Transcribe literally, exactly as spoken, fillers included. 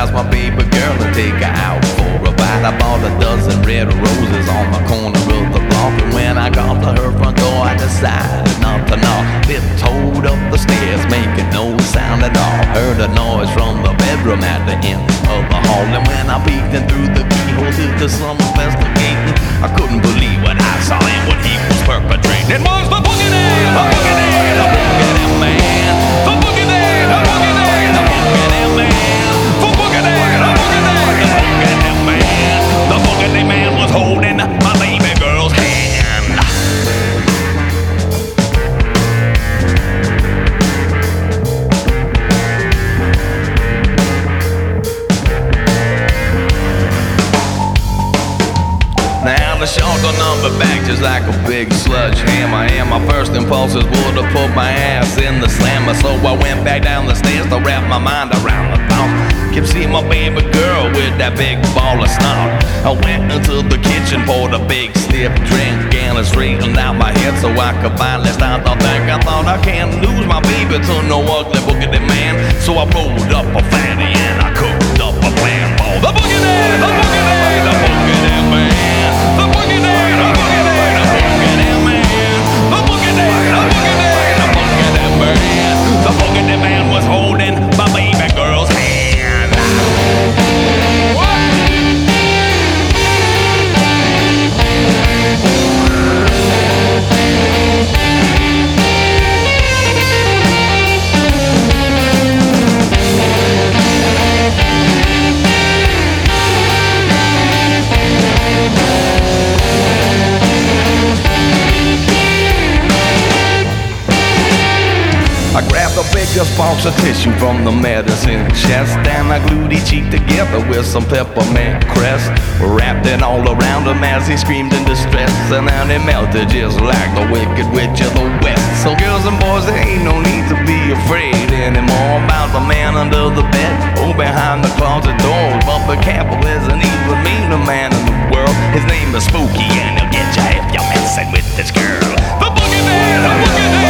surprise my baby girl and take her out for a bite. I bought a dozen red roses on the corner of the block, and when I got to her front door I decided not to knock. Tiptoed up the stairs making no sound at all. Heard a noise from the bedroom at the end of the hall, and when I peeked in through the keyhole to some investigating, I couldn't believe what I saw and what he was perpetrating. It was the Boogie Man, the Boogie Man, the Boogie Man, the Boogie Man, the Boogie Man, the Boogie Man, the Boogie Man, the Boogie Man, the Boogie Man. The Boogie Man was holding my baby girl's hand. Now the shotgun number back just like a big sledgehammer, and my first impulses would have put my ass in the slammer. So I went back down the stairs to wrap my mind around the thought. Kept seeing my baby girl with that big ball of snot. I went into the kitchen, poured a big stiff drink, and I straightened out my head so I could finally start to think. I thought I can't lose my baby to no ugly Boogie Man, so I rolled up a fatty and I cooked up a plan for the Boogie Man, the Boogie Man, the Boogie Man. The Boogie Man, the Boogie Man, the Boogie Man, the Boogie Man, the Boogie Man, the Boogie Man. The Boogie Man was holding my baby girl's hand. I grabbed the biggest box of tissue from the medicine chest, and I glued each cheek together with some peppermint crest. Wrapped it all around him as he screamed in distress, and then he melted just like the Wicked Witch of the West. So girls and boys, there ain't no need to be afraid anymore about the man under the bed or behind the closet doors. But be careful, there's an even meaner man in the world. His name is Spooky, and he'll get you if you're messing with this girl. The Boogie Man, the Boogie Man.